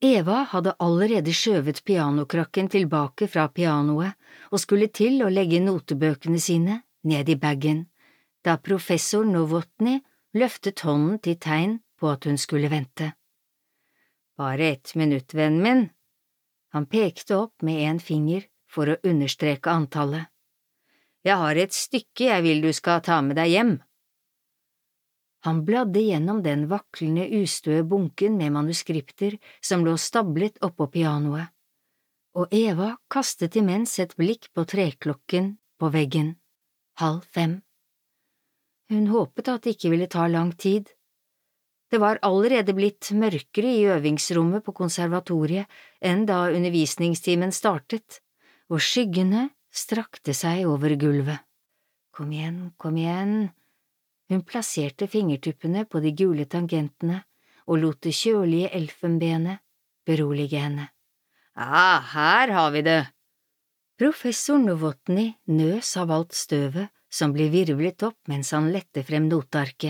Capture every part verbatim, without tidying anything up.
Eva hadde allerede skjøvet pianokrakken tilbake fra pianoet og skulle til å legge notebøkene sine ned i bagen, da professor Novotny løftet hånden til tegn på at hun skulle vente. Bare ett minutt, vennen min. Han pekte opp med en finger for å understreke antallet. Jeg har et stykke jeg vil du skal ta med deg hjem. Han bladde gjennom den vaklende ustøe bunken med manuskripter som lå stablet oppå pianoet, og Eva kastet imens et blikk på treklokken på veggen, halv fem. Hun håpet at det ikke ville ta lang tid. Det var allerede blitt mørkere i øvingsrommet på konservatoriet enn da undervisningstimen startet, og skyggene strakte seg over gulvet. Kom igjen, kom igjen. Hun plasserte fingertuppene på de gule tangentene og lot det kjølige elfenbenet berolige henne. Ah, her har vi det! Professor Novotny nøs av alt støvet som ble virvlet opp mens han lette frem notearket.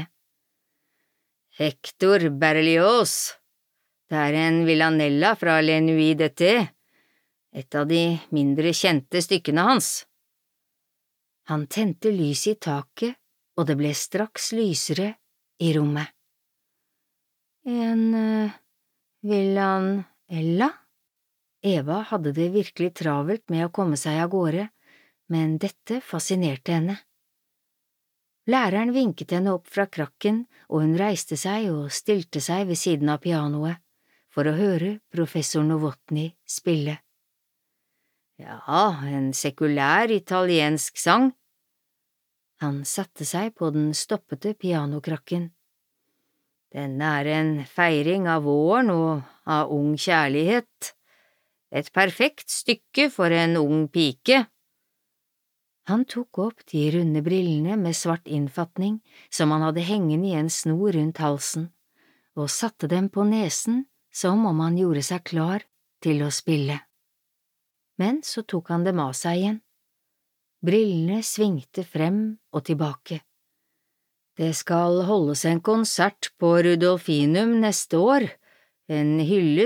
Hector Berlioz. Det er en villanella fra Les Nuits d'été, et av de mindre kjente stykkene hans. Han tente lyset i taket, og det ble straks lysere i rommet. En uh, villanella? Eva hadde det virkelig travelt med å komme seg av gårde, men dette fascinerte henne. Læreren vinket henne opp fra krakken, og hun reiste seg og stilte seg ved siden av pianoet, for å høre professor Novotny spille. Ja, en sekulær italiensk sang. Han satte seg på den stoppete pianokrakken. Denne er en feiring av våren og av ung kjærlighet. Et perfekt stykke for en ung pike. Han tok opp de runde brillene med svart innfatning som han hadde hengende i en snor rundt halsen, og satte dem på nesen som om han gjorde seg klar til å spille. Men så tok han dem av seg igjen. Brillene svingte frem og tilbake. Det skal holdes en konsert på Rudolfinum neste år, en hyllest